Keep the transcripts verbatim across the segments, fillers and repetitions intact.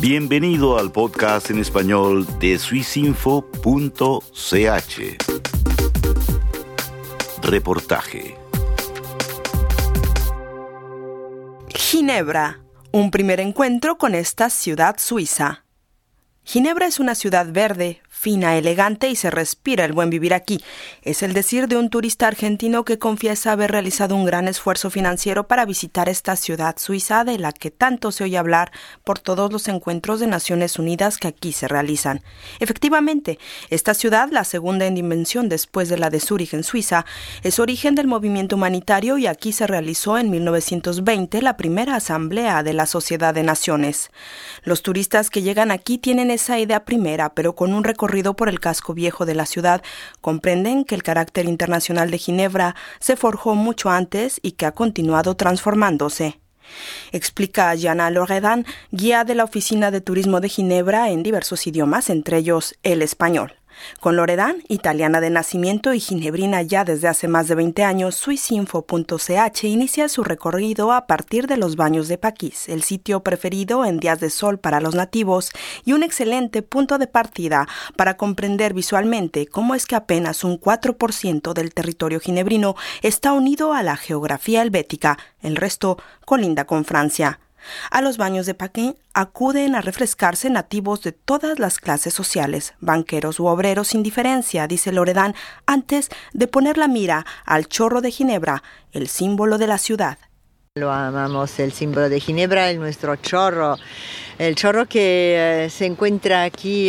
Bienvenido al podcast en español de swissinfo punto c h. Reportaje. Ginebra, un primer encuentro con esta ciudad suiza. Ginebra es una ciudad verde, fina, elegante y se respira el buen vivir aquí. Es el decir de un turista argentino que confiesa haber realizado un gran esfuerzo financiero para visitar esta ciudad suiza de la que tanto se oye hablar por todos los encuentros de Naciones Unidas que aquí se realizan. Efectivamente, esta ciudad, la segunda en dimensión después de la de Zúrich en Suiza, es origen del movimiento humanitario y aquí se realizó en mil novecientos veinte la primera asamblea de la Sociedad de Naciones. Los turistas que llegan aquí tienen esa idea primera, pero con un recorrido por el casco viejo de la ciudad, comprenden que el carácter internacional de Ginebra se forjó mucho antes y que ha continuado transformándose. Explica Jana Loredan, guía de la Oficina de Turismo de Ginebra en diversos idiomas, entre ellos el español. Con Loredan, italiana de nacimiento y ginebrina ya desde hace más de veinte años, swissinfo punto c h inicia su recorrido a partir de los baños de Paquis, el sitio preferido en días de sol para los nativos y un excelente punto de partida para comprender visualmente cómo es que apenas un cuatro por ciento del territorio ginebrino está unido a la geografía helvética, el resto colinda con Francia. A los baños de Paquis acuden a refrescarse nativos de todas las clases sociales, banqueros u obreros sin diferencia, dice Loredan, antes de poner la mira al chorro de Ginebra, el símbolo de la ciudad. Lo amamos, el símbolo de Ginebra, el nuestro chorro, el chorro que uh, se encuentra aquí,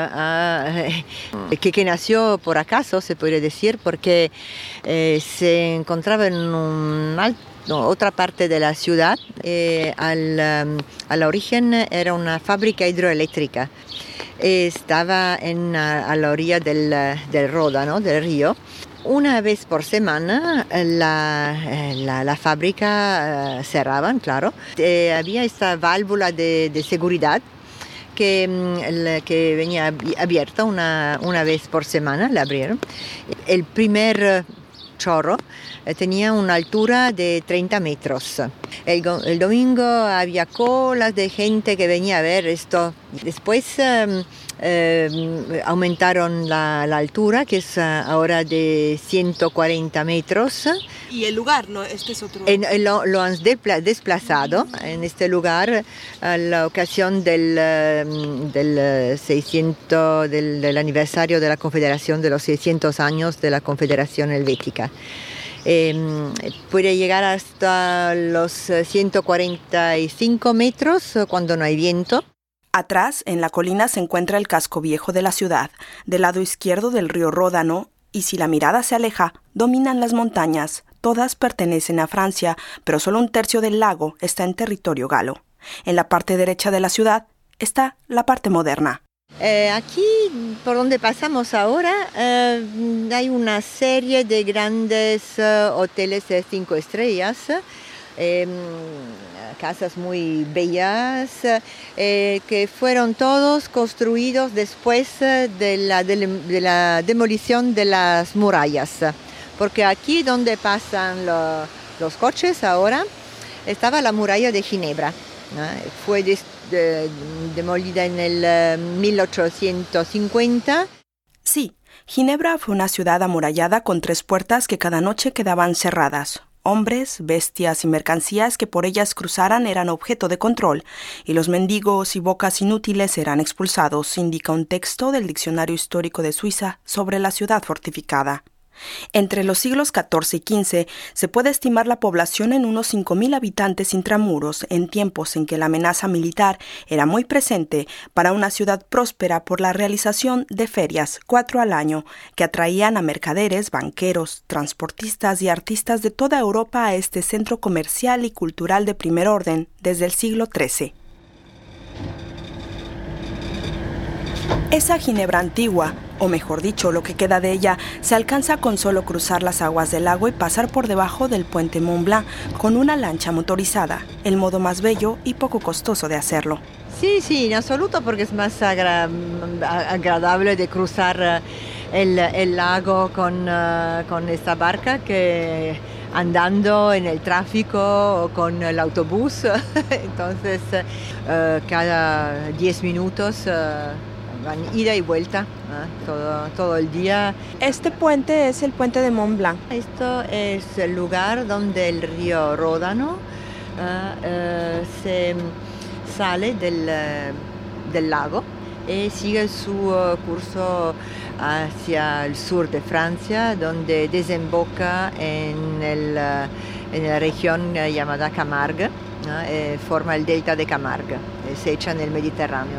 uh, uh, que, que nació por acaso, se podría decir, porque uh, se encontraba en un alto No, otra parte de la ciudad. Eh, al, um, al origen era una fábrica hidroeléctrica. Estaba en, a, a la orilla del, del Ródano, del río. Una vez por semana la, la, la fábrica uh, cerraban, claro. Eh, había esta válvula de, de seguridad que, que venía abierta una, una vez por semana, la abrieron. El primer chorro tenía una altura de treinta metros. El, el domingo había colas de gente que venía a ver esto. Después eh, eh, aumentaron la, la altura, que es ahora de ciento cuarenta metros. ¿Y el lugar? No, este es otro. En, lo, lo han desplazado en este lugar a la ocasión del, del seiscientos, del, del aniversario de la Confederación, de los seiscientos años de la Confederación Helvética. Eh, puede llegar hasta los ciento cuarenta y cinco metros cuando no hay viento. Atrás, en la colina, se encuentra el casco viejo de la ciudad, del lado izquierdo del río Ródano, y si la mirada se aleja, dominan las montañas. Todas pertenecen a Francia, pero solo un tercio del lago está en territorio galo. En la parte derecha de la ciudad está la parte moderna. Eh, aquí, por donde pasamos ahora, eh, hay una serie de grandes eh, hoteles de cinco estrellas, eh, casas muy bellas, eh, que fueron todos construidos después de la, de, de la demolición de las murallas. Porque aquí donde pasan lo, los coches ahora, estaba la muralla de Ginebra. ¿no? Fue de, de, demolida en el uh, mil ochocientos cincuenta. Sí, Ginebra fue una ciudad amurallada con tres puertas que cada noche quedaban cerradas. Hombres, bestias y mercancías que por ellas cruzaran eran objeto de control, y los mendigos y bocas inútiles eran expulsados, indica un texto del Diccionario Histórico de Suiza sobre la ciudad fortificada. Entre los siglos catorce y quince se puede estimar la población en unos cinco mil habitantes intramuros en tiempos en que la amenaza militar era muy presente para una ciudad próspera por la realización de ferias, cuatro al año, que atraían a mercaderes, banqueros, transportistas y artistas de toda Europa a este centro comercial y cultural de primer orden desde el siglo trece. Esa Ginebra antigua, o mejor dicho, lo que queda de ella, se alcanza con solo cruzar las aguas del lago y pasar por debajo del puente Mont Blanc con una lancha motorizada, el modo más bello y poco costoso de hacerlo. Sí, sí, en absoluto, porque es más agra- agradable de cruzar el, el lago con, uh, con esta barca que andando en el tráfico o con el autobús. Entonces, uh, cada diez minutos uh, van ida y vuelta uh, todo, todo el día. Este puente es el puente de Mont Blanc. Esto es el lugar donde el río Ródano uh, uh, se sale del, uh, del lago y sigue su uh, curso hacia el sur de Francia, donde desemboca en, el, uh, en la región uh, llamada Camargue, ¿no? eh, forma el delta de Camargue, eh, se echa en el Mediterráneo.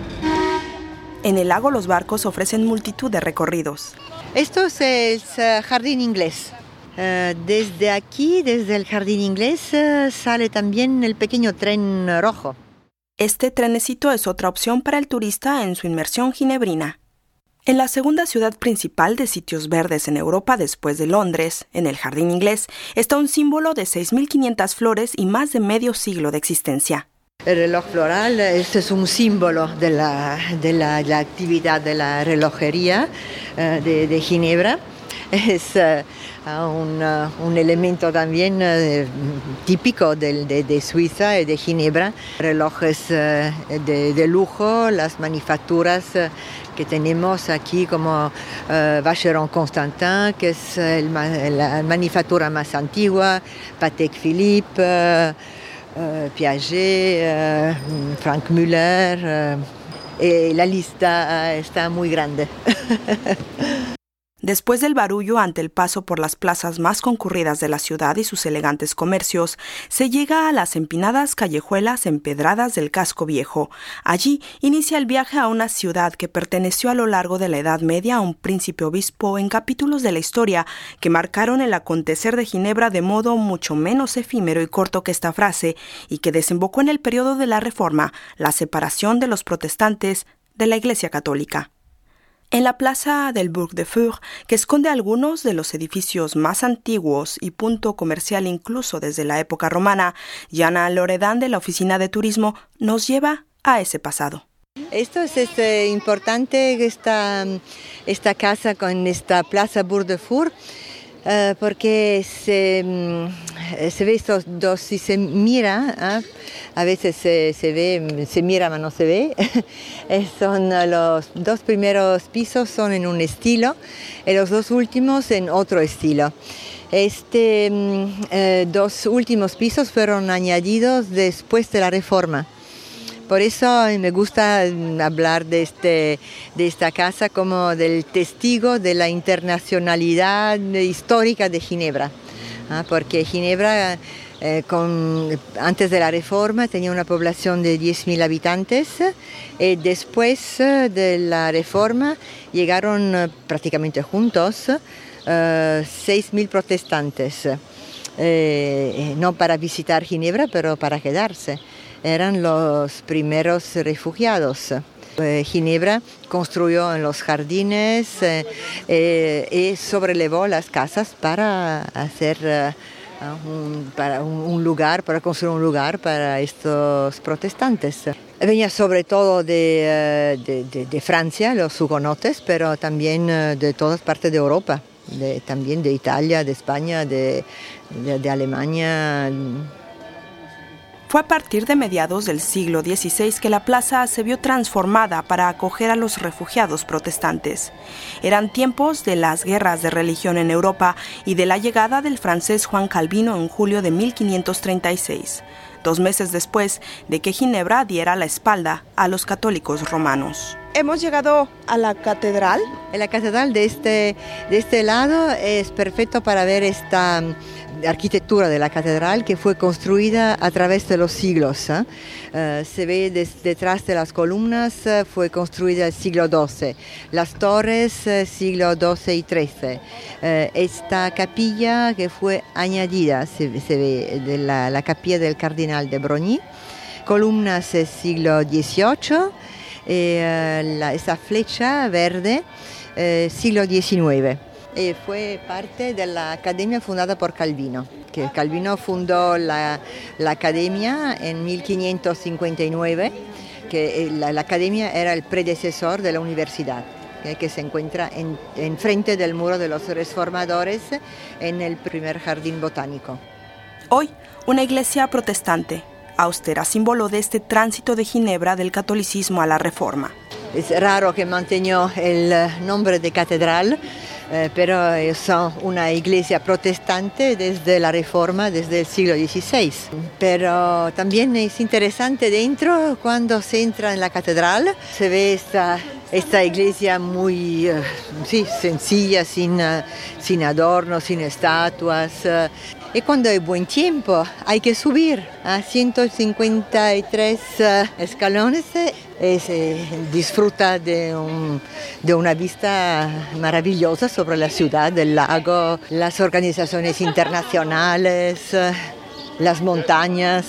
En el lago los barcos ofrecen multitud de recorridos. Esto es el uh, Jardín Inglés. Uh, desde aquí, desde el Jardín Inglés, uh, sale también el pequeño tren rojo. Este trenecito es otra opción para el turista en su inmersión ginebrina. En la segunda ciudad principal de sitios verdes en Europa después de Londres, en el Jardín Inglés, está un símbolo de seis mil quinientas flores y más de medio siglo de existencia. El reloj floral este es un símbolo de la, de la, la actividad de la relojería uh, de, de Ginebra. Es uh, un, uh, un elemento también uh, típico de, de, de Suiza y de Ginebra. Relojes uh, de, de lujo, las manufacturas uh, que tenemos aquí como uh, Vacheron Constantin, que es el, la manufactura más antigua, Patek Philippe, uh, uh, Piaget, uh, Frank Müller, uh, y la lista uh, está muy grande. Después del barullo ante el paso por las plazas más concurridas de la ciudad y sus elegantes comercios, se llega a las empinadas callejuelas empedradas del casco viejo. Allí inicia el viaje a una ciudad que perteneció a lo largo de la Edad Media a un príncipe obispo en capítulos de la historia que marcaron el acontecer de Ginebra de modo mucho menos efímero y corto que esta frase, y que desembocó en el periodo de la Reforma, la separación de los protestantes de la Iglesia Católica. En la plaza del Bourg de Fur, que esconde algunos de los edificios más antiguos y punto comercial incluso desde la época romana, Jana Loredan de la Oficina de Turismo nos lleva a ese pasado. Esto es este, importante, esta, esta casa con esta plaza Bourg de Fur, uh, porque se, se ve estos dos, si se mira, ¿eh? A veces se, se ve, se mira pero no se ve. Son los dos primeros pisos son en un estilo y los dos últimos en otro estilo. Este eh, dos últimos pisos fueron añadidos después de la Reforma. Por eso me gusta hablar de, este, de esta casa como del testigo de la internacionalidad histórica de Ginebra, ¿ah? Porque Ginebra Eh, con, antes de la Reforma tenía una población de diez mil habitantes y después de la Reforma llegaron uh, prácticamente juntos uh, seis mil protestantes, eh, no para visitar Ginebra, pero para quedarse. Eran los primeros refugiados. Eh, Ginebra construyó en los jardines eh, eh, y sobrelevó las casas para hacer uh, Un, para un, un lugar, para construir un lugar para estos protestantes. Venía sobre todo de, de, de, de Francia, los hugonotes, pero también de todas partes de Europa, de, también de Italia, de España, de, de, de Alemania. Fue a partir de mediados del siglo dieciséis que la plaza se vio transformada para acoger a los refugiados protestantes. Eran tiempos de las guerras de religión en Europa y de la llegada del francés Juan Calvino en julio de mil quinientos treinta y seis, dos meses después de que Ginebra diera la espalda a los católicos romanos. Hemos llegado a la catedral. La catedral de este, de este lado es perfecto para ver esta arquitectura de la catedral que fue construida a través de los siglos. ¿eh? Uh, se ve des, detrás de las columnas, uh, fue construida en el siglo doce. Las torres, uh, siglo doce y trece. Uh, esta capilla que fue añadida, se, se ve de la, la capilla del Cardenal de Broglie. Columnas del siglo dieciocho. Y, uh, la, esa flecha verde, uh, siglo diecinueve. Y fue parte de la academia fundada por Calvino, que Calvino fundó la, la academia en mil quinientos cincuenta y nueve, que la, la academia era el predecesor de la universidad. eh, que se encuentra en, en frente del muro de los reformadores en el primer jardín botánico. Hoy, una iglesia protestante, austera, símbolo de este tránsito de Ginebra del catolicismo a la Reforma. Es raro que mantenga el nombre de catedral, eh, pero son una iglesia protestante desde la Reforma, desde el siglo dieciséis. Pero también es interesante dentro, cuando se entra en la catedral, se ve esta, esta iglesia muy uh, sí, sencilla, sin, uh, sin adornos, sin estatuas. Uh, Y cuando hay buen tiempo hay que subir a ciento cincuenta y tres uh, escalones y se disfruta de, un, de una vista maravillosa sobre la ciudad, del lago, las organizaciones internacionales, uh, las montañas.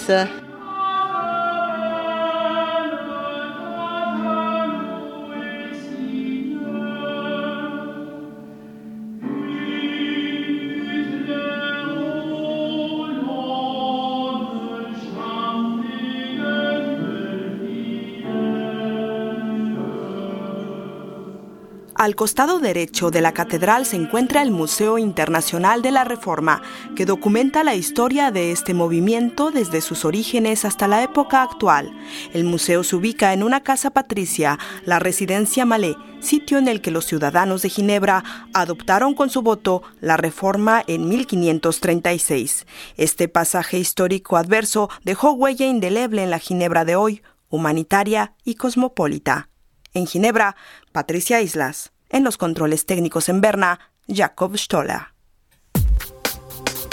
Al costado derecho de la catedral se encuentra el Museo Internacional de la Reforma, que documenta la historia de este movimiento desde sus orígenes hasta la época actual. El museo se ubica en una casa patricia, la Residencia Mallet, sitio en el que los ciudadanos de Ginebra adoptaron con su voto la Reforma en mil quinientos treinta y seis. Este pasaje histórico adverso dejó huella indeleble en la Ginebra de hoy, humanitaria y cosmopolita. En Ginebra, Patricia Islas. En los controles técnicos en Berna, Jakob Stoller.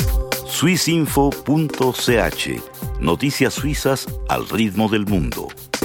Swissinfo punto c h. Noticias suizas al ritmo del mundo.